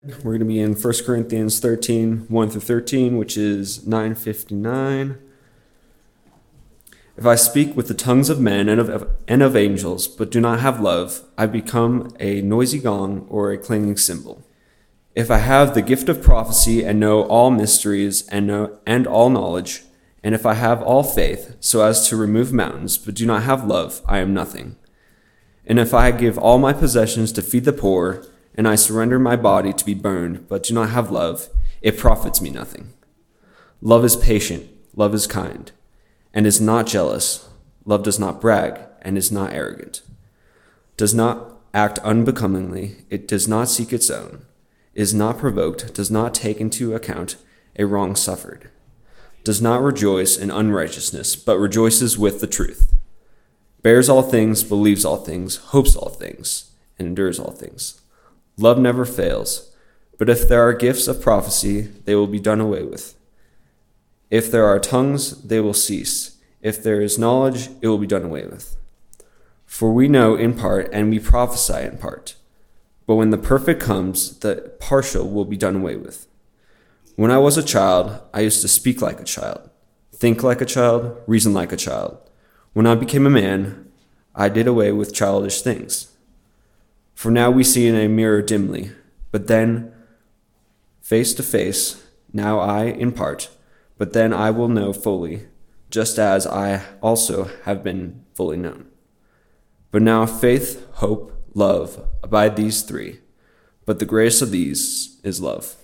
We're going to be in 1 Corinthians 13, 1 through 13, which is 959. If I speak with the tongues of men and of angels, but do not have love, I become a noisy gong or a clanging cymbal. If I have the gift of prophecy and know all mysteries and all knowledge, and if I have all faith so as to remove mountains, but do not have love, I am nothing. And if I give all my possessions to feed the poor, and I surrender my body to be burned, but do not have love, it profits me nothing. Love is patient, love is kind, and is not jealous. Love does not brag, and is not arrogant. Does not act unbecomingly, it does not seek its own, is not provoked, does not take into account a wrong suffered, does not rejoice in unrighteousness, but rejoices with the truth, bears all things, believes all things, hopes all things, and endures all things. Love never fails, but if there are gifts of prophecy, they will be done away with. If there are tongues, they will cease. If there is knowledge, it will be done away with. For we know in part, and we prophesy in part. But when the perfect comes, the partial will be done away with. When I was a child, I used to speak like a child, think like a child, reason like a child. When I became a man, I did away with childish things. For now we see in a mirror dimly, but then face to face, now I in part, but then I will know fully, just as I also have been fully known. But now faith, hope, love, abide these three, but the greatest of these is love.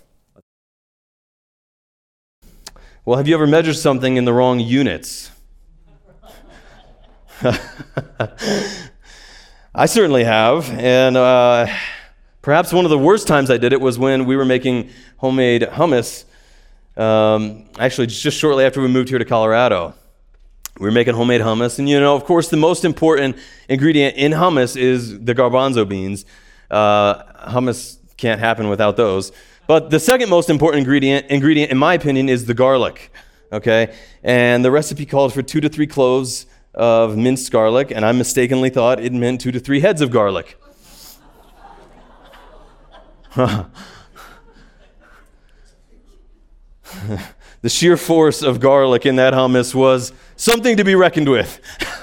Well, have you ever measured something in the wrong units? I certainly have, and perhaps one of the worst times I did it was when we were making homemade hummus, actually just shortly after we moved here to Colorado. We were making homemade hummus, and of course, the most important ingredient in hummus is the garbanzo beans. Hummus can't happen without those. But the second most important ingredient, in my opinion, is the garlic, okay? And the recipe called for 2 to 3 cloves of minced garlic, and I mistakenly thought it meant 2 to 3 heads of garlic. The sheer force of garlic in that hummus was something to be reckoned with.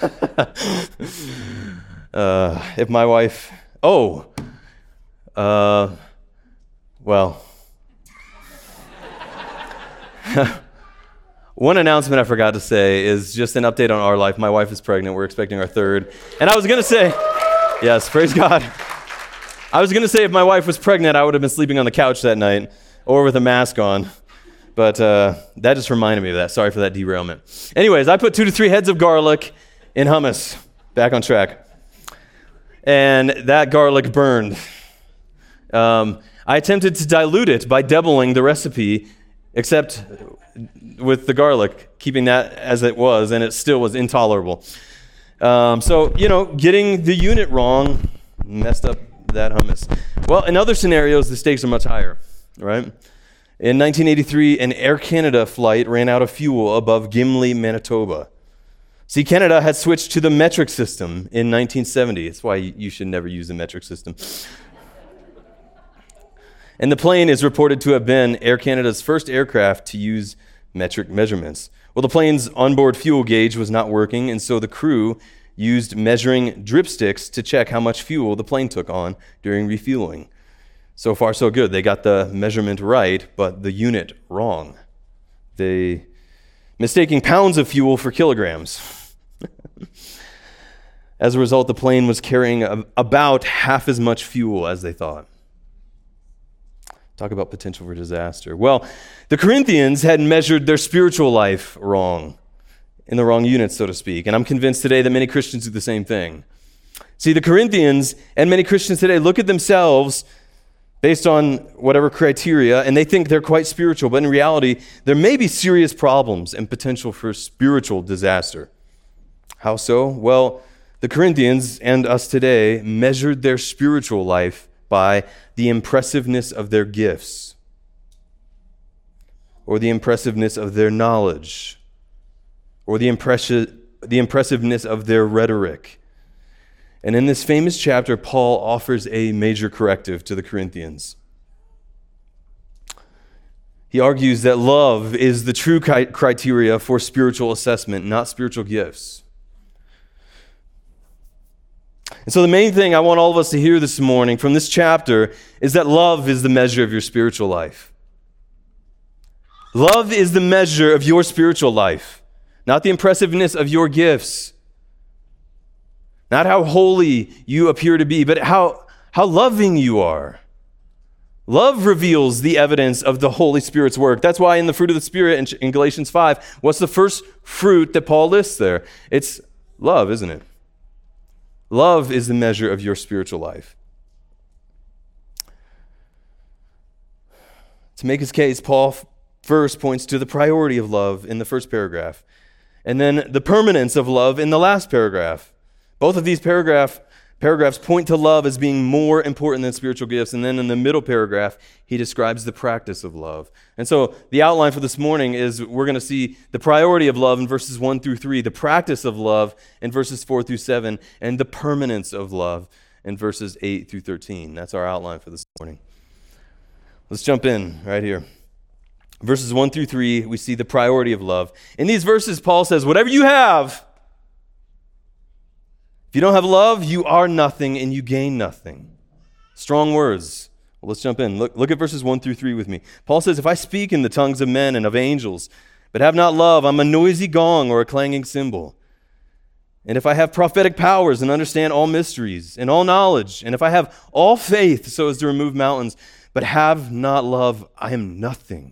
If my wife... well... One announcement I forgot to say is just an update on our life. My wife is pregnant. We're expecting our third. And I was going to say, yes, praise God. I was going to say if my wife was pregnant, I would have been sleeping on the couch that night or with a mask on. But that just reminded me of that. Sorry for that derailment. Anyways, I put 2 to 3 heads of garlic in hummus. Back on track. And that garlic burned. I attempted to dilute it by doubling the recipe, except with the garlic, keeping that as it was, and it still was intolerable. So, getting the unit wrong messed up that hummus. Well, in other scenarios, the stakes are much higher, right? In 1983, an Air Canada flight ran out of fuel above Gimli, Manitoba. See, Canada had switched to the metric system in 1970. That's why you should never use the metric system. And the plane is reported to have been Air Canada's first aircraft to use metric measurements. Well, the plane's onboard fuel gauge was not working, and so the crew used measuring dripsticks to check how much fuel the plane took on during refueling. So far, so good. They got the measurement right, but the unit wrong. They mistaking pounds of fuel for kilograms. As a result, the plane was carrying about half as much fuel as they thought. Talk about potential for disaster. Well, the Corinthians had measured their spiritual life wrong, in the wrong units, so to speak. And I'm convinced today that many Christians do the same thing. See, the Corinthians and many Christians today look at themselves based on whatever criteria, and they think they're quite spiritual. But in reality, there may be serious problems and potential for spiritual disaster. How so? Well, the Corinthians and us today measured their spiritual life by the impressiveness of their gifts, or the impressiveness of their knowledge, or the impressiveness of their rhetoric. And in this famous chapter, Paul offers a major corrective to the Corinthians. He argues that love is the true criteria for spiritual assessment, not spiritual gifts. And so the main thing I want all of us to hear this morning from this chapter is that love is the measure of your spiritual life. Love is the measure of your spiritual life, not the impressiveness of your gifts, not how holy you appear to be, but how loving you are. Love reveals the evidence of the Holy Spirit's work. That's why in the fruit of the Spirit in Galatians 5, what's the first fruit that Paul lists there? It's love, isn't it? Love is the measure of your spiritual life. To make his case, Paul first points to the priority of love in the first paragraph, and then the permanence of love in the last paragraph. Both of these paragraphs point to love as being more important than spiritual gifts, and then in the middle paragraph, he describes the practice of love. And so the outline for this morning is we're going to see the priority of love in verses 1 through 3, the practice of love in verses 4 through 7, and the permanence of love in verses 8 through 13. That's our outline for this morning. Let's jump in right here. Verses 1 through 3, we see the priority of love. In these verses, Paul says, whatever you have, if you don't have love, you are nothing and you gain nothing. Strong words. Well, let's jump in. Look at verses 1 through 3 with me. Paul says, if I speak in the tongues of men and of angels, but have not love, I'm a noisy gong or a clanging cymbal. And if I have prophetic powers and understand all mysteries and all knowledge, and if I have all faith so as to remove mountains, but have not love, I am nothing.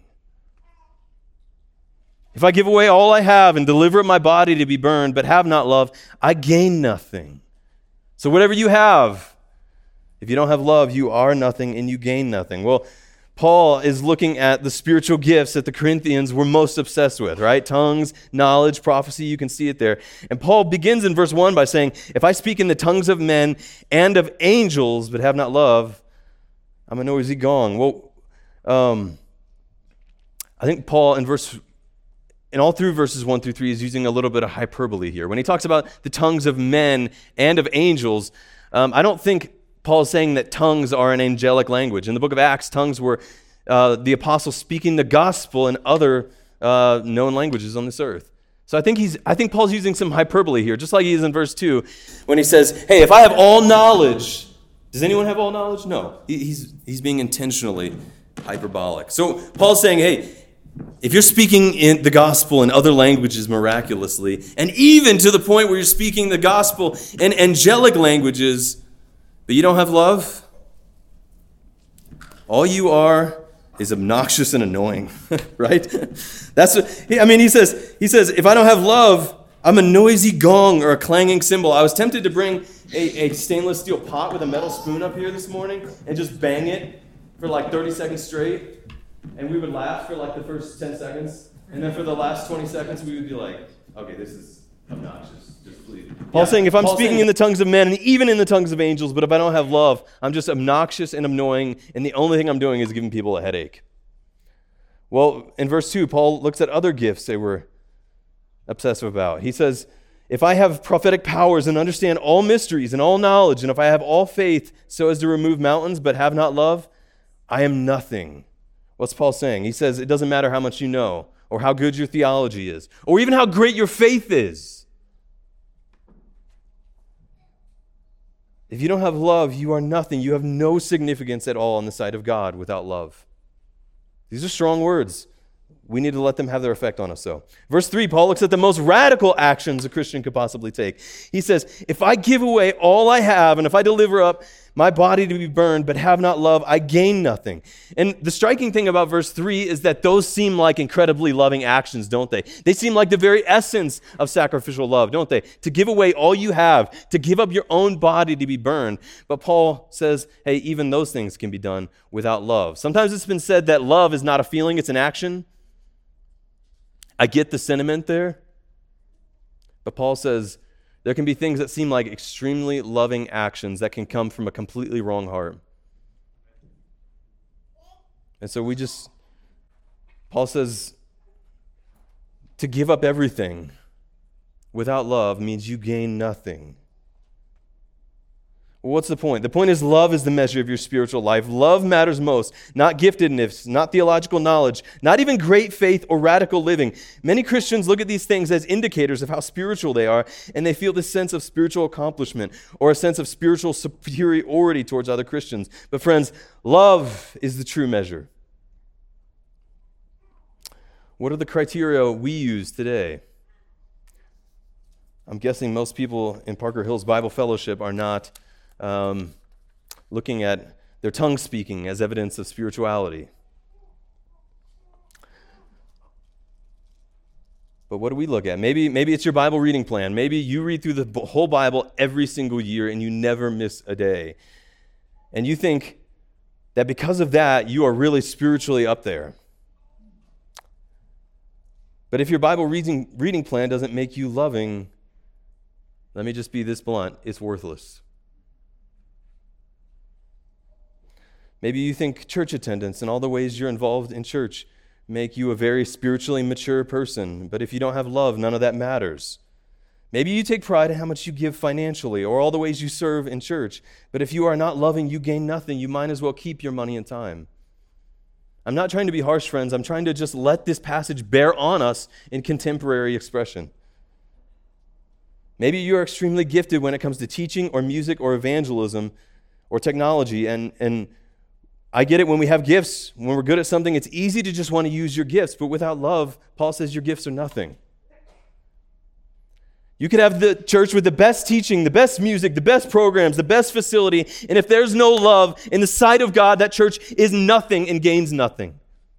If I give away all I have and deliver up my body to be burned, but have not love, I gain nothing. So whatever you have, if you don't have love, you are nothing and you gain nothing. Well, Paul is looking at the spiritual gifts that the Corinthians were most obsessed with, right? Tongues, knowledge, prophecy, you can see it there. And Paul begins in verse 1 by saying, if I speak in the tongues of men and of angels, but have not love, I'm a noisy gong. Well, I think Paul in all through verses 1 through 3 is using a little bit of hyperbole here. When he talks about the tongues of men and of angels, I don't think Paul is saying that tongues are an angelic language. In the book of Acts, tongues were the apostles speaking the gospel in other known languages on this earth. So I think Paul's using some hyperbole here, just like he is in verse 2, when he says, hey, if I have all knowledge, does anyone have all knowledge? No. He's being intentionally hyperbolic. So Paul's saying, hey, if you're speaking in the gospel in other languages miraculously, and even to the point where you're speaking the gospel in angelic languages, but you don't have love, all you are is obnoxious and annoying, right? That's what he says, if I don't have love, I'm a noisy gong or a clanging cymbal. I was tempted to bring a stainless steel pot with a metal spoon up here this morning and just bang it for like 30 seconds straight. And we would laugh for like the first 10 seconds. And then for the last 20 seconds, we would be like, okay, this is obnoxious. Just please. Paul's saying, if I'm speaking in the tongues of men and even in the tongues of angels, but if I don't have love, I'm just obnoxious and annoying. And the only thing I'm doing is giving people a headache. Well, in verse 2, Paul looks at other gifts they were obsessive about. He says, if I have prophetic powers and understand all mysteries and all knowledge, and if I have all faith so as to remove mountains, but have not love, I am nothing. What's Paul saying? He says it doesn't matter how much you know or how good your theology is or even how great your faith is. If you don't have love, you are nothing. You have no significance at all in the sight of God without love. These are strong words. We need to let them have their effect on us, though. Verse 3, Paul looks at the most radical actions a Christian could possibly take. He says, if I give away all I have and if I deliver up my body to be burned but have not love, I gain nothing. And the striking thing about verse 3 is that those seem like incredibly loving actions, don't they? They seem like the very essence of sacrificial love, don't they? To give away all you have, to give up your own body to be burned. But Paul says, hey, even those things can be done without love. Sometimes it's been said that love is not a feeling, it's an action. I get the sentiment there, but Paul says there can be things that seem like extremely loving actions that can come from a completely wrong heart. And so Paul says, to give up everything without love means you gain nothing. What's the point? The point is love is the measure of your spiritual life. Love matters most, not giftedness, not theological knowledge, not even great faith or radical living. Many Christians look at these things as indicators of how spiritual they are, and they feel this sense of spiritual accomplishment or a sense of spiritual superiority towards other Christians. But friends, love is the true measure. What are the criteria we use today? I'm guessing most people in Parker Hills Bible Fellowship are not looking at their tongue speaking as evidence of spirituality. But what do we look at? Maybe it's your Bible reading plan. Maybe you read through the whole Bible every single year and you never miss a day. And you think that because of that, you are really spiritually up there. But if your Bible reading plan doesn't make you loving, let me just be this blunt, it's worthless. Maybe you think church attendance and all the ways you're involved in church make you a very spiritually mature person, but if you don't have love, none of that matters. Maybe you take pride in how much you give financially or all the ways you serve in church, but if you are not loving, you gain nothing. You might as well keep your money and time. I'm not trying to be harsh, friends. I'm trying to just let this passage bear on us in contemporary expression. Maybe you are extremely gifted when it comes to teaching or music or evangelism or technology, and I get it when we have gifts, when we're good at something, it's easy to just want to use your gifts, but without love, Paul says your gifts are nothing. You could have the church with the best teaching, the best music, the best programs, the best facility, and if there's no love in the sight of God, that church is nothing and gains nothing.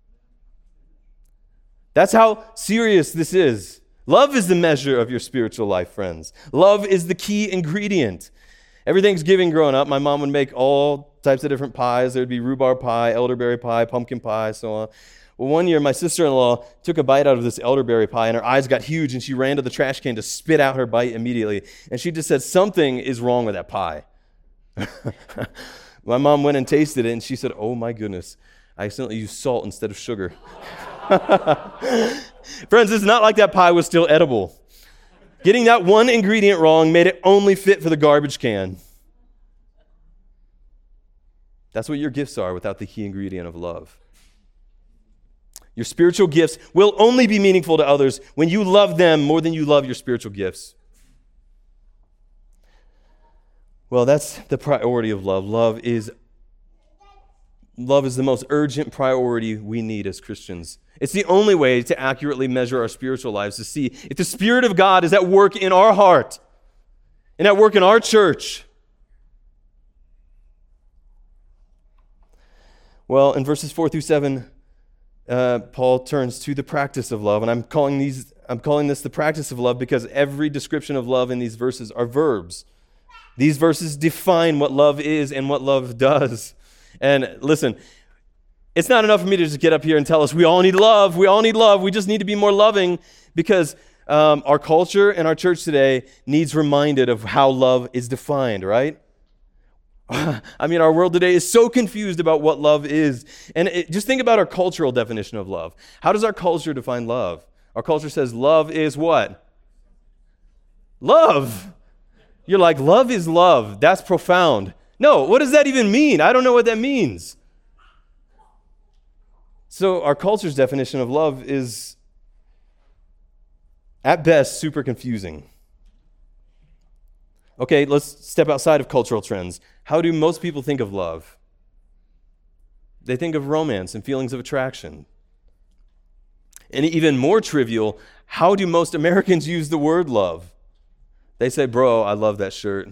That's how serious this is. Love is the measure of your spiritual life, friends. Love is the key ingredient. Every Thanksgiving growing up, my mom would make all types of different pies. There would be rhubarb pie, elderberry pie, pumpkin pie, so on. Well, one year, my sister-in-law took a bite out of this elderberry pie, and her eyes got huge, and she ran to the trash can to spit out her bite immediately. And she just said, something is wrong with that pie. My mom went and tasted it, and she said, oh my goodness, I accidentally used salt instead of sugar. Friends, it's not like that pie was still edible. Getting that one ingredient wrong made it only fit for the garbage can. That's what your gifts are without the key ingredient of love. Your spiritual gifts will only be meaningful to others when you love them more than you love your spiritual gifts. Well, that's the priority of love. Love is the most urgent priority we need as Christians. It's the only way to accurately measure our spiritual lives, to see if the Spirit of God is at work in our heart and at work in our church. Well, in verses 4 through 7, Paul turns to the practice of love, and I'm calling this the practice of love because every description of love in these verses are verbs. These verses define what love is and what love does. And listen, it's not enough for me to just get up here and tell us we all need love, we just need to be more loving, because our culture and our church today needs reminded of how love is defined, right? I mean, our world today is so confused about what love is. And just think about our cultural definition of love. How does our culture define love? Our culture says love is what? Love. You're like, love is love. That's profound. No, what does that even mean? I don't know what that means. So our culture's definition of love is, at best, super confusing. Okay, let's step outside of cultural trends. How do most people think of love? They think of romance and feelings of attraction. And even more trivial, how do most Americans use the word love? They say, bro, I love that shirt.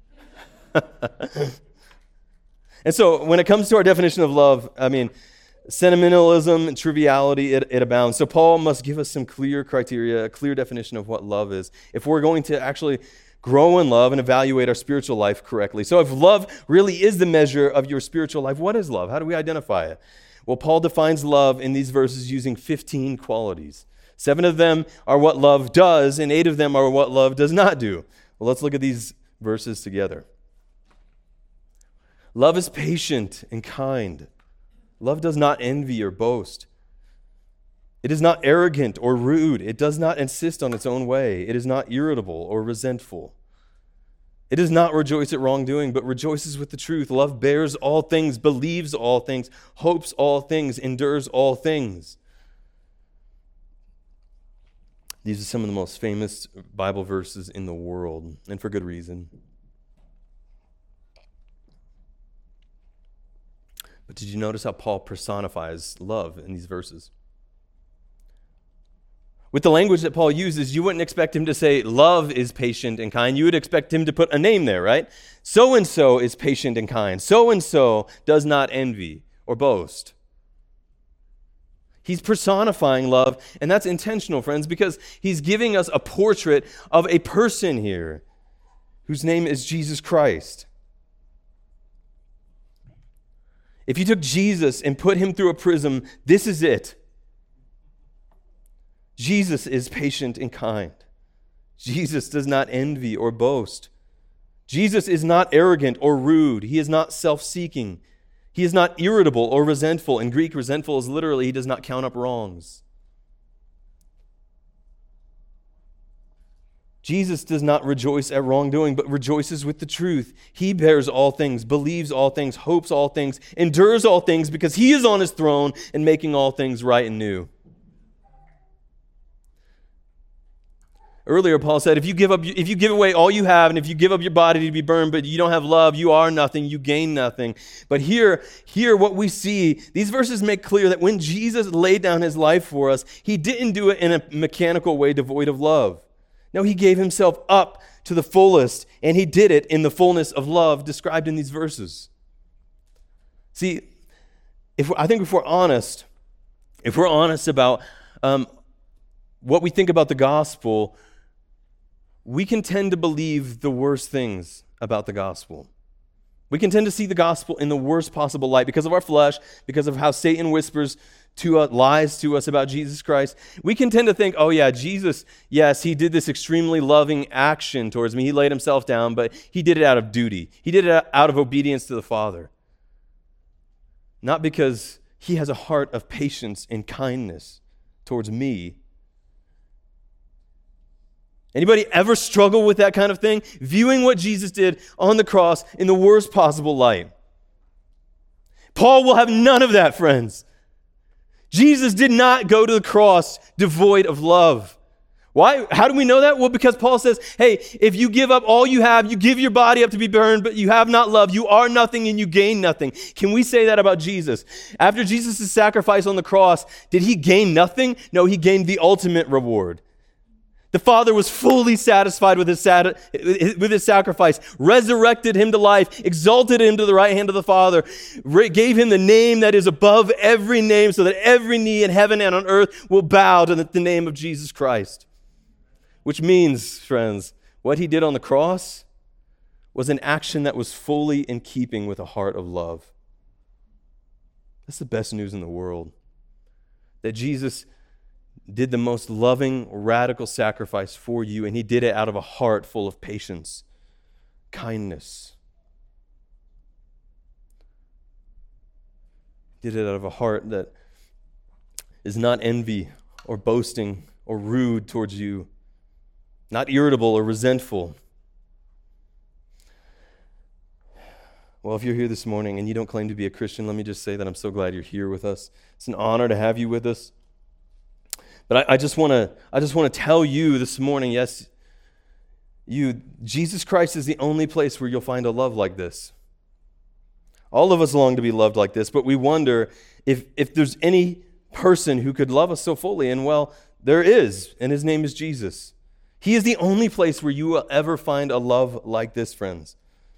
And so when it comes to our definition of love, I mean, sentimentalism and triviality, it abounds. So Paul must give us some clear criteria, a clear definition of what love is, if we're going to actually grow in love and evaluate our spiritual life correctly. So if love really is the measure of your spiritual life, what is love? How do we identify it? Well, Paul defines love in these verses using 15 qualities. 7 of them are what love does, and 8 of them are what love does not do. Well, let's look at these verses together. Love is patient and kind. Love does not envy or boast. It is not arrogant or rude. It does not insist on its own way. It is not irritable or resentful. It does not rejoice at wrongdoing, but rejoices with the truth. Love bears all things, believes all things, hopes all things, endures all things. These are some of the most famous Bible verses in the world, and for good reason. But did you notice how Paul personifies love in these verses? With the language that Paul uses, you wouldn't expect him to say, love is patient and kind. You would expect him to put a name there, right? So-and-so is patient and kind. So-and-so does not envy or boast. He's personifying love, and that's intentional, friends, because he's giving us a portrait of a person here whose name is Jesus Christ. If you took Jesus and put him through a prism, this is it. Jesus is patient and kind. Jesus does not envy or boast. Jesus is not arrogant or rude. He is not self-seeking. He is not irritable or resentful. In Greek, resentful is literally he does not count up wrongs. Jesus does not rejoice at wrongdoing, but rejoices with the truth. He bears all things, believes all things, hopes all things, endures all things because he is on his throne and making all things right and new. Earlier, Paul said, if you give away all you have, and if you give up your body to be burned, but you don't have love, you are nothing, you gain nothing. But here, what we see, these verses make clear that when Jesus laid down his life for us, he didn't do it in a mechanical way devoid of love. No, he gave himself up to the fullest, and he did it in the fullness of love described in these verses. See, if we're honest about what we think about the gospel, we can tend to believe the worst things about the gospel. We can tend to see the gospel in the worst possible light because of our flesh, because of how Satan whispers to us, lies to us about Jesus Christ. We can tend to think, oh yeah, Jesus, yes, he did this extremely loving action towards me. He laid himself down, but he did it out of duty. He did it out of obedience to the Father. Not because he has a heart of patience and kindness towards me. Anybody ever struggle with that kind of thing? Viewing what Jesus did on the cross in the worst possible light. Paul will have none of that, friends. Jesus did not go to the cross devoid of love. Why? How do we know that? Well, because Paul says, hey, if you give up all you have, you give your body up to be burned, but you have not love, you are nothing and you gain nothing. Can we say that about Jesus? After Jesus' sacrifice on the cross, did he gain nothing? No, he gained the ultimate reward. The Father was fully satisfied with his sacrifice, resurrected him to life, exalted him to the right hand of the Father, gave him the name that is above every name so that every knee in heaven and on earth will bow to the name of Jesus Christ. Which means, friends, what he did on the cross was an action that was fully in keeping with a heart of love. That's the best news in the world. That Jesus did the most loving, radical sacrifice for you, and he did it out of a heart full of patience, kindness. He did it out of a heart that is not envy or boasting or rude towards you, not irritable or resentful. Well, if you're here this morning and you don't claim to be a Christian, let me just say that I'm so glad you're here with us. It's an honor to have you with us. But I just want to tell you this morning, yes, Jesus Christ is the only place where you'll find a love like this. All of us long to be loved like this, but we wonder if there's any person who could love us so fully, and well, there is, and his name is Jesus. He is the only place where you will ever find a love like this, friends.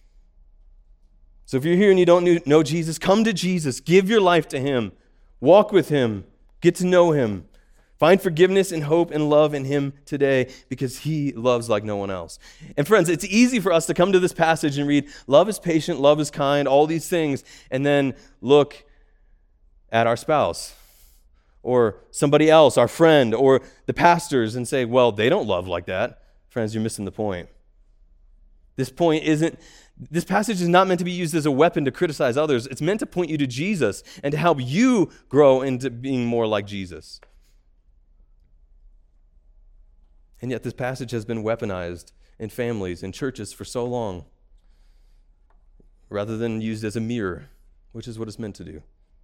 So if you're here and you don't know Jesus, come to Jesus. Give your life to him. Walk with him. Get to know him. Find forgiveness and hope and love in him today because he loves like no one else. And friends, it's easy for us to come to this passage and read, love is patient, love is kind, all these things, and then look at our spouse or somebody else, our friend, or the pastors and say, well, they don't love like that. Friends, you're missing the point. This passage is not meant to be used as a weapon to criticize others. It's meant to point you to Jesus and to help you grow into being more like Jesus. And yet this passage has been weaponized in families, in churches for so long, rather than used as a mirror, which is what it's meant to do.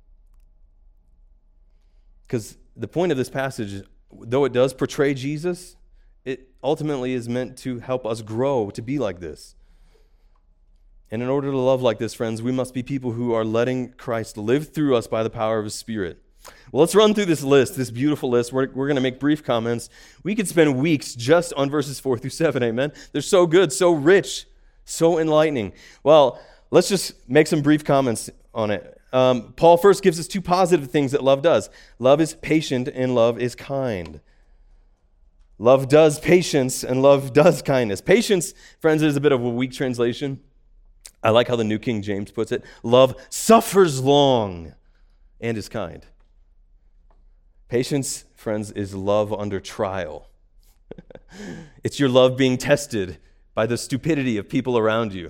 Because the point of this passage, though it does portray Jesus, it ultimately is meant to help us grow to be like this. And in order to love like this, friends, we must be people who are letting Christ live through us by the power of His Spirit. Well, let's run through this list, this beautiful list. We're going to make brief comments. We could spend weeks just on verses 4 through 7, amen? They're so good, so rich, so enlightening. Well, let's just make some brief comments on it. Paul first gives us two positive things that love does. Love is patient and love is kind. Love does patience and love does kindness. Patience, friends, is a bit of a weak translation. I like how the New King James puts it. Love suffers long and is kind. Patience, friends, is love under trial. It's your love being tested by the stupidity of people around you.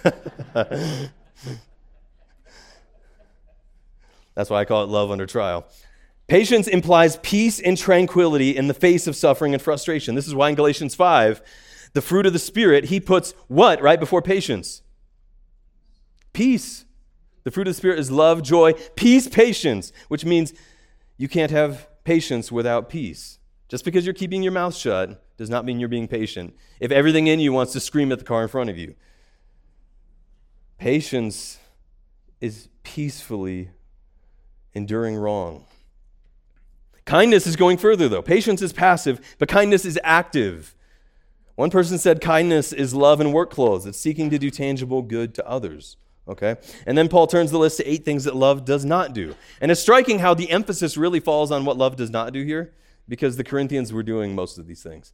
That's why I call it love under trial. Patience implies peace and tranquility in the face of suffering and frustration. This is why in Galatians 5, the fruit of the Spirit, he puts what right before patience? Peace. The fruit of the Spirit is love, joy, peace, patience, which means you can't have patience without peace. Just because you're keeping your mouth shut does not mean you're being patient. If everything in you wants to scream at the car in front of you. Patience is peacefully enduring wrong. Kindness is going further, though. Patience is passive, but kindness is active. One person said kindness is love in work clothes. It's seeking to do tangible good to others. Okay? And then Paul turns the list to 8 things that love does not do. And it's striking how the emphasis really falls on what love does not do here, because the Corinthians were doing most of these things.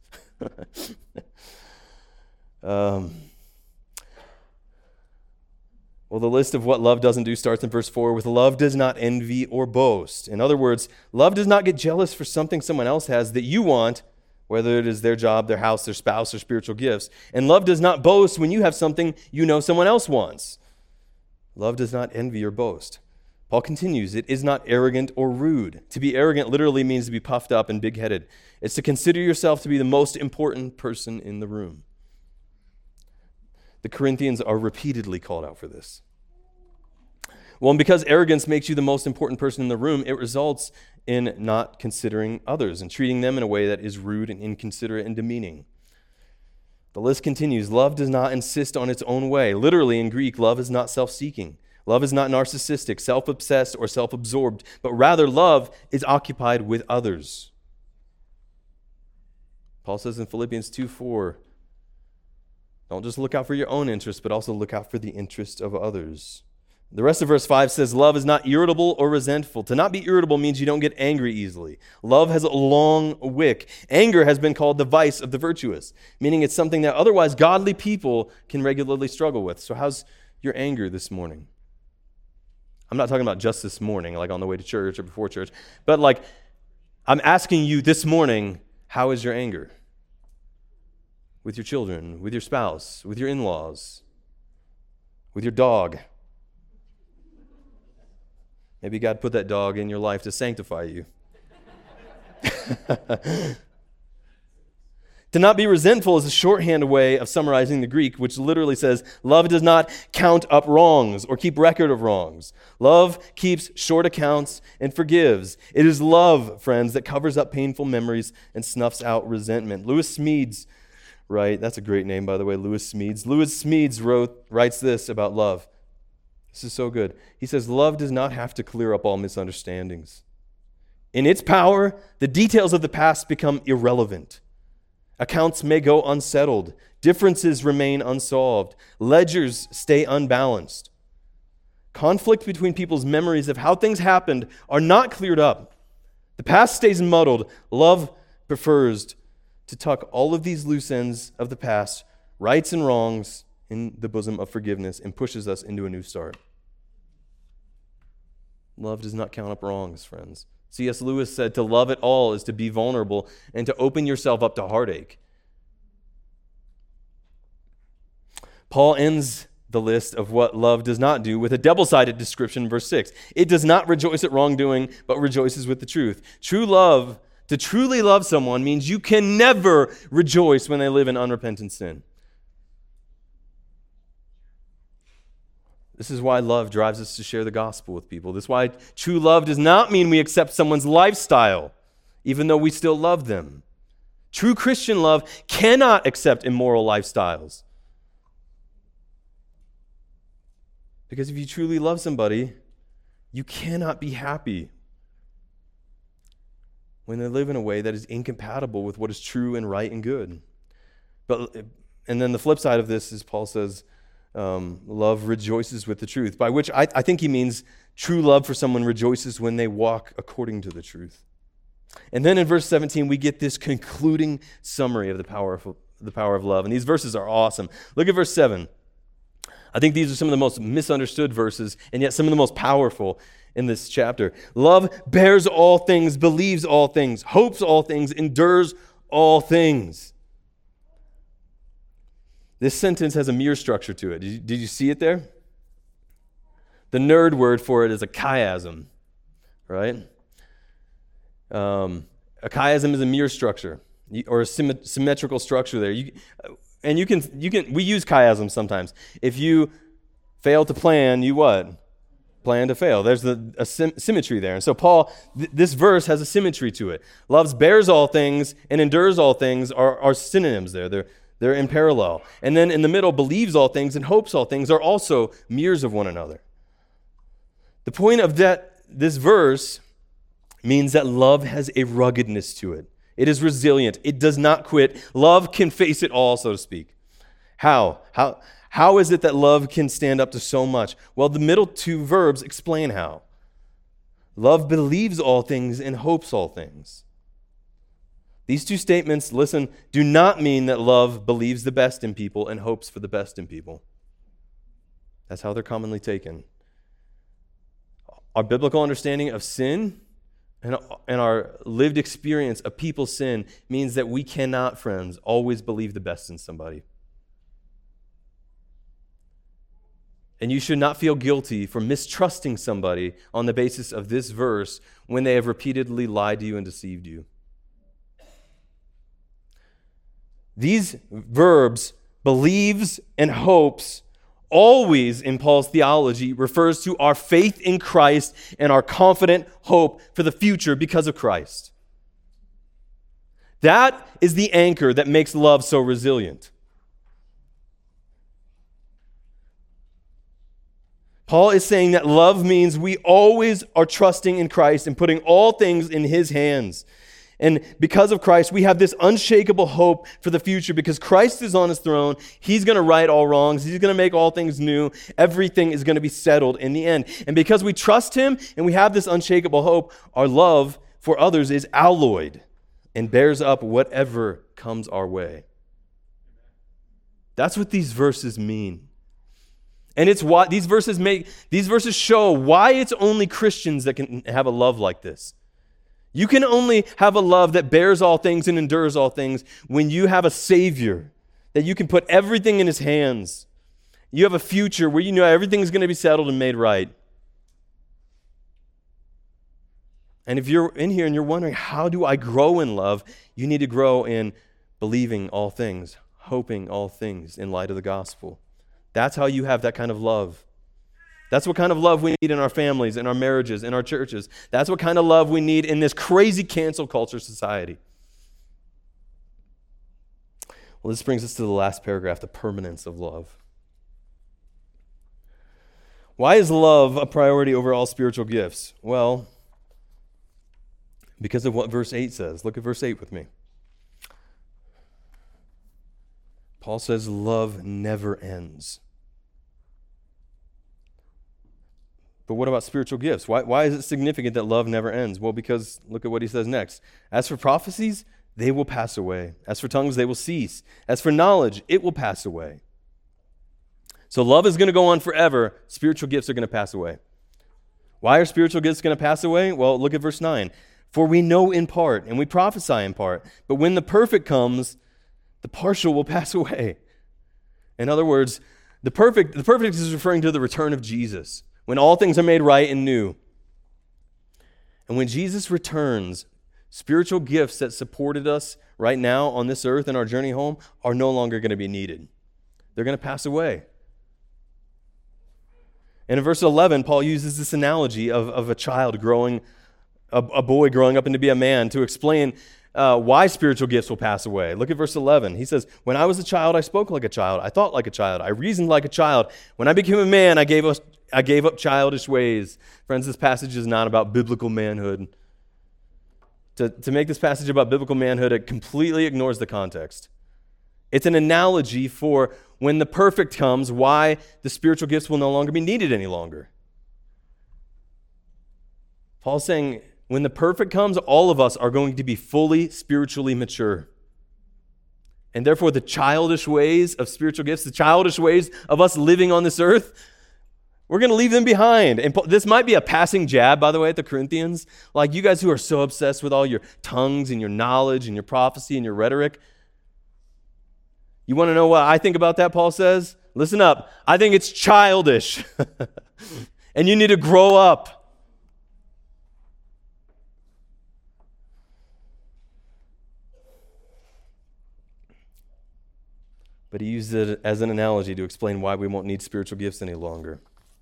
Well, the list of what love doesn't do starts in verse 4 with love does not envy or boast. In other words, love does not get jealous for something someone else has that you want, whether it is their job, their house, their spouse, or spiritual gifts. And love does not boast when you have something you know someone else wants. Love does not envy or boast. Paul continues, it is not arrogant or rude. To be arrogant literally means to be puffed up and big-headed. It's to consider yourself to be the most important person in the room. The Corinthians are repeatedly called out for this. Well, and because arrogance makes you the most important person in the room, it results in not considering others and treating them in a way that is rude and inconsiderate and demeaning. The list continues. Love does not insist on its own way. Literally, in Greek, love is not self-seeking. Love is not narcissistic, self-obsessed, or self-absorbed, but rather love is occupied with others. Paul says in Philippians 2:4, don't just look out for your own interests, but also look out for the interest of others. The rest of verse 5 says, love is not irritable or resentful. To not be irritable means you don't get angry easily. Love has a long wick. Anger has been called the vice of the virtuous, meaning it's something that otherwise godly people can regularly struggle with. So how's your anger this morning? I'm not talking about just this morning, like on the way to church or before church, but like I'm asking you this morning, how is your anger? With your children, with your spouse, with your in-laws, with your dog. Maybe God put that dog in your life to sanctify you. To not be resentful is a shorthand way of summarizing the Greek, which literally says, love does not count up wrongs or keep record of wrongs. Love keeps short accounts and forgives. It is love, friends, that covers up painful memories and snuffs out resentment. Lewis Smedes, right? That's a great name, by the way, Lewis Smedes. Lewis Smedes writes this about love. This is so good. He says, love does not have to clear up all misunderstandings. In its power, the details of the past become irrelevant. Accounts may go unsettled. Differences remain unsolved. Ledgers stay unbalanced. Conflict between people's memories of how things happened are not cleared up. The past stays muddled. Love prefers to tuck all of these loose ends of the past, rights and wrongs, in the bosom of forgiveness and pushes us into a new start. Love does not count up wrongs, friends. C.S. Lewis said to love at all is to be vulnerable and to open yourself up to heartache. Paul ends the list of what love does not do with a double-sided description in verse 6. It does not rejoice at wrongdoing, but rejoices with the truth. True love, to truly love someone, means you can never rejoice when they live in unrepentant sin. This is why love drives us to share the gospel with people. This is why true love does not mean we accept someone's lifestyle, even though we still love them. True Christian love cannot accept immoral lifestyles. Because if you truly love somebody, you cannot be happy when they live in a way that is incompatible with what is true and right and good. And then the flip side of this is Paul says, love rejoices with the truth, by which I think he means true love for someone rejoices when they walk according to the truth. And then in verse 17, we get this concluding summary of the power of love. And these verses are awesome. Look at verse 7. I think these are some of the most misunderstood verses, and yet some of the most powerful in this chapter. Love bears all things, believes all things, hopes all things, endures all things. This sentence has a mirror structure to it. Did you see it there? The nerd word for it is a chiasm, right? A chiasm is a mirror structure or a symmetrical structure there. We use chiasms sometimes. If you fail to plan, you what? Plan to fail. There's a symmetry there. And so Paul, this verse has a symmetry to it. Love bears all things and endures all things are synonyms there. They're in parallel. And then in the middle, believes all things and hopes all things are also mirrors of one another. The point of this verse means that love has a ruggedness to it. It is resilient. It does not quit. Love can face it all, so to speak. How? How is it that love can stand up to so much? Well, the middle two verbs explain how. Love believes all things and hopes all things. These two statements, listen, do not mean that love believes the best in people and hopes for the best in people. That's how they're commonly taken. Our biblical understanding of sin and our lived experience of people's sin means that we cannot, friends, always believe the best in somebody. And you should not feel guilty for mistrusting somebody on the basis of this verse when they have repeatedly lied to you and deceived you. These verbs, believes and hopes, always in Paul's theology refers to our faith in Christ and our confident hope for the future because of Christ. That is the anchor that makes love so resilient. Paul is saying that love means we always are trusting in Christ and putting all things in His hands. And because of Christ, we have this unshakable hope for the future because Christ is on His throne. He's going to right all wrongs. He's going to make all things new. Everything is going to be settled in the end. And because we trust Him and we have this unshakable hope, our love for others is alloyed and bears up whatever comes our way. That's what these verses mean. And it's why these verses show why it's only Christians that can have a love like this. You can only have a love that bears all things and endures all things when you have a Savior that you can put everything in His hands. You have a future where you know everything's going to be settled and made right. And if you're in here and you're wondering, how do I grow in love? You need to grow in believing all things, hoping all things in light of the gospel. That's how you have that kind of love. That's what kind of love we need in our families, in our marriages, in our churches. That's what kind of love we need in this crazy cancel culture society. Well, this brings us to the last paragraph, the permanence of love. Why is love a priority over all spiritual gifts? Well, because of what verse 8 says. Look at verse 8 with me. Paul says, love never ends. But what about spiritual gifts? Why is it significant that love never ends? Well, because look at what he says next. As for prophecies, they will pass away. As for tongues, they will cease. As for knowledge, it will pass away. So love is going to go on forever. Spiritual gifts are going to pass away. Why are spiritual gifts going to pass away? Well, look at verse 9. For we know in part, and we prophesy in part. But when the perfect comes, the partial will pass away. In other words, the perfect is referring to the return of Jesus, when all things are made right and new. And when Jesus returns, spiritual gifts that supported us right now on this earth and our journey home are no longer going to be needed. They're going to pass away. And in verse 11, Paul uses this analogy of a child growing, a boy growing up into be a man to explain why spiritual gifts will pass away. Look at verse 11. He says, when I was a child, I spoke like a child. I thought like a child. I reasoned like a child. When I became a man, I gave up childish ways. Friends, this passage is not about biblical manhood. To make this passage about biblical manhood, it completely ignores the context. It's an analogy for when the perfect comes, why the spiritual gifts will no longer be needed any longer. Paul's saying, when the perfect comes, all of us are going to be fully spiritually mature. And therefore, the childish ways of spiritual gifts, the childish ways of us living on this earth, we're going to leave them behind. And this might be a passing jab, by the way, at the Corinthians. Like you guys who are so obsessed with all your tongues and your knowledge and your prophecy and your rhetoric. You want to know what I think about that, Paul says? Listen up. I think it's childish. And you need to grow up. But he used it as an analogy to explain why we won't need spiritual gifts any longer.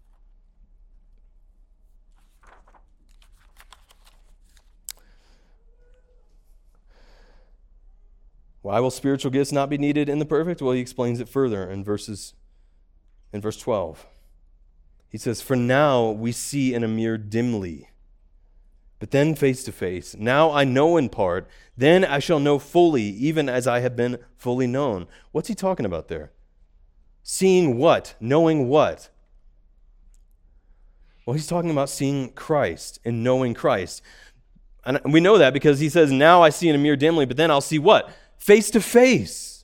Why will spiritual gifts not be needed in the perfect? Well, he explains it further in verse 12. He says, for now we see in a mirror dimly, but then face to face. Now I know in part, then I shall know fully, even as I have been fully known. What's he talking about there? Seeing what? Knowing what? Well, he's talking about seeing Christ and knowing Christ. And we know that because he says, now I see in a mirror dimly, but then I'll see what? Face to face.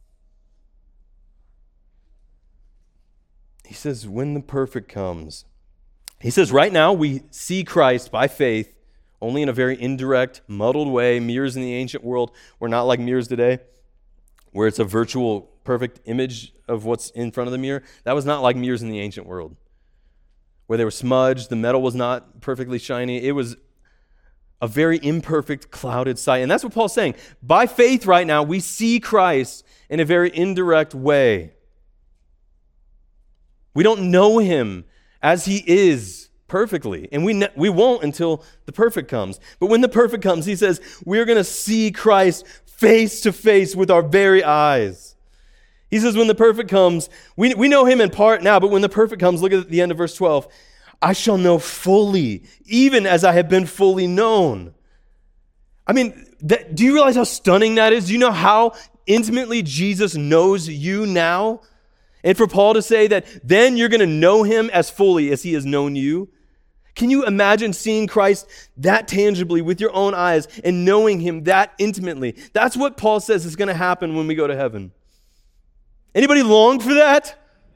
He says, when the perfect comes. He says, right now we see Christ by faith, only in a very indirect, muddled way. Mirrors in the ancient world were not like mirrors today, where it's a virtual, perfect image of what's in front of the mirror. That was not like mirrors in the ancient world, where they were smudged, the metal was not perfectly shiny. It was a very imperfect, clouded sight. And that's what Paul's saying. By faith right now, we see Christ in a very indirect way. We don't know him as he is perfectly. And we won't until the perfect comes. But when the perfect comes, he says, we're going to see Christ face to face with our very eyes. He says, when the perfect comes, we know him in part now, but when the perfect comes, look at the end of verse 12. I shall know fully, even as I have been fully known. I mean, do you realize how stunning that is? Do you know how intimately Jesus knows you now? And for Paul to say that then you're going to know him as fully as he has known you. Can you imagine seeing Christ that tangibly with your own eyes and knowing him that intimately? That's what Paul says is going to happen when we go to heaven. Anybody long for that?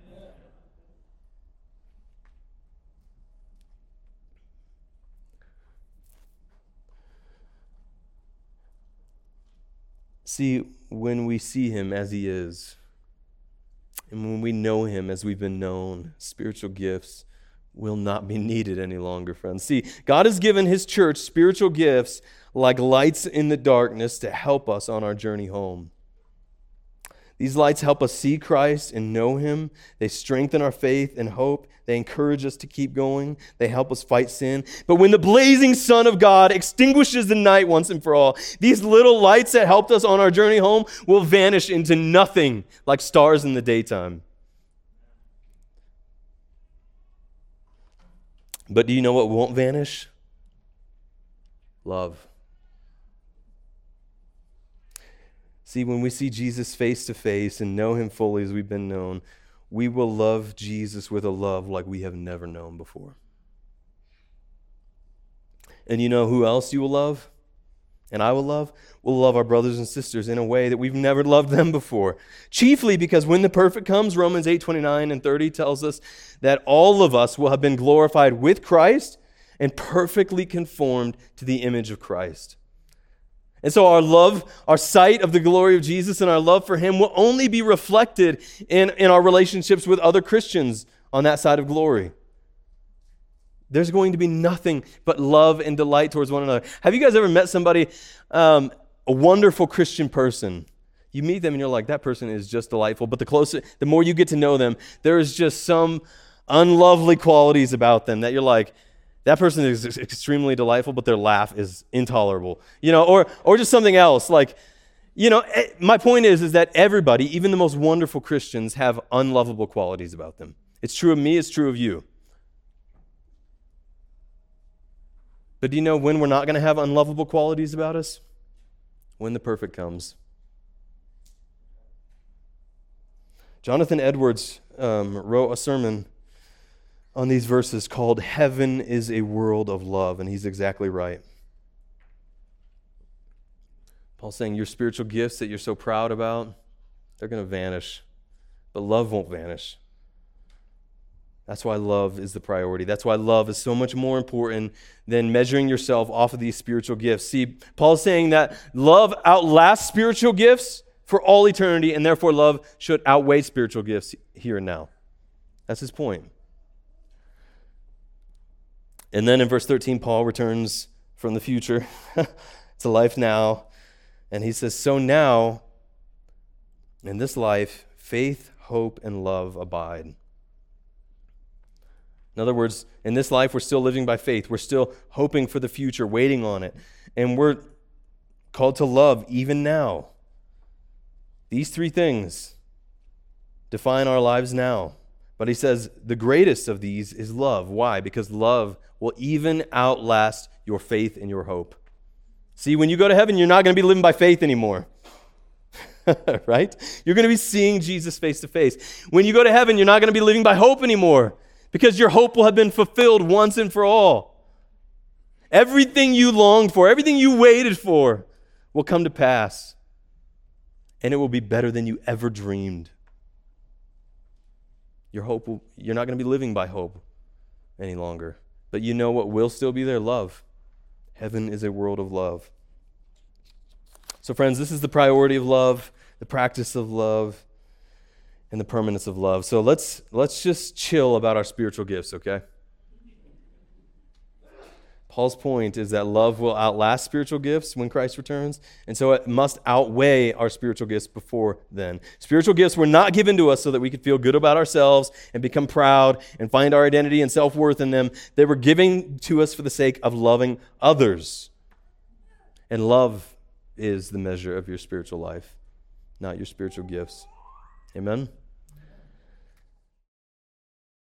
See, when we see him as he is, and when we know him as we've been known, spiritual gifts will not be needed any longer, friends. See, God has given his church spiritual gifts like lights in the darkness to help us on our journey home. These lights help us see Christ and know him. They strengthen our faith and hope. They encourage us to keep going. They help us fight sin. But when the blazing sun of God extinguishes the night once and for all, these little lights that helped us on our journey home will vanish into nothing like stars in the daytime. But do you know what won't vanish? Love. See, when we see Jesus face to face and know him fully as we've been known, we will love Jesus with a love like we have never known before. And you know who else you will love? And I will love? We'll love our brothers and sisters in a way that we've never loved them before. Chiefly because when the perfect comes, Romans 8:29 and 30 tells us that all of us will have been glorified with Christ and perfectly conformed to the image of Christ. And so our love, our sight of the glory of Jesus and our love for him will only be reflected in our relationships with other Christians on that side of glory. There's going to be nothing but love and delight towards one another. Have you guys ever met somebody, a wonderful Christian person? You meet them and you're like, that person is just delightful. But the more you get to know them, there is just some unlovely qualities about them that you're like, that person is extremely delightful, but their laugh is intolerable. Or just something else. Like, my point is that everybody, even the most wonderful Christians, have unlovable qualities about them. It's true of me, it's true of you. But do you know when we're not going to have unlovable qualities about us? When the perfect comes. Jonathan Edwards wrote a sermon on these verses called Heaven is a World of Love, and he's exactly right. Paul's saying your spiritual gifts that you're so proud about, they're going to vanish, but love won't vanish. That's why love is the priority. That's why love is so much more important than measuring yourself off of these spiritual gifts. See, Paul's saying that love outlasts spiritual gifts for all eternity, and therefore love should outweigh spiritual gifts here and now. That's his point. And then in verse 13, Paul returns from the future to life now, and he says, so now, in this life, faith, hope, and love abide. In other words, in this life, we're still living by faith. We're still hoping for the future, waiting on it. And we're called to love even now. These three things define our lives now. But he says the greatest of these is love. Why? Because love will even outlast your faith and your hope. See, when you go to heaven, you're not going to be living by faith anymore. Right? You're going to be seeing Jesus face to face. When you go to heaven, you're not going to be living by hope anymore, because your hope will have been fulfilled once and for all. Everything you longed for, everything you waited for will come to pass. And it will be better than you ever dreamed. You're not going to be living by hope any longer. But you know what will still be there? Love. Heaven is a world of love. So friends, this is the priority of love, the practice of love, and the permanence of love. So let's just chill about our spiritual gifts, okay? Paul's point is that love will outlast spiritual gifts when Christ returns, and so it must outweigh our spiritual gifts before then. Spiritual gifts were not given to us so that we could feel good about ourselves and become proud and find our identity and self-worth in them. They were given to us for the sake of loving others. And love is the measure of your spiritual life, not your spiritual gifts. Amen?